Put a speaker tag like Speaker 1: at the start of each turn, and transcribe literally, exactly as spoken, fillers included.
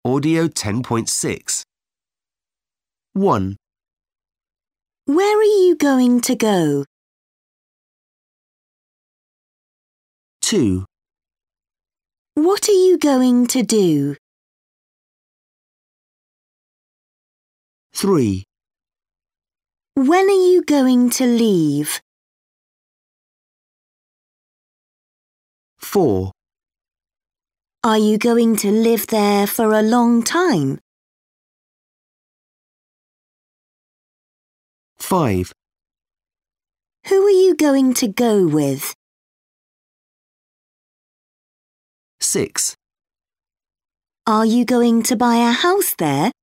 Speaker 1: Audio ten point six. one.
Speaker 2: Where are you going to go?
Speaker 1: two.
Speaker 2: What are you going to do?
Speaker 1: three.
Speaker 2: When are you going to leave?
Speaker 1: four.
Speaker 2: Are you going to live there for a long time?
Speaker 1: five.
Speaker 2: Who are you going to go with?
Speaker 1: six.
Speaker 2: Are you going to buy a house there?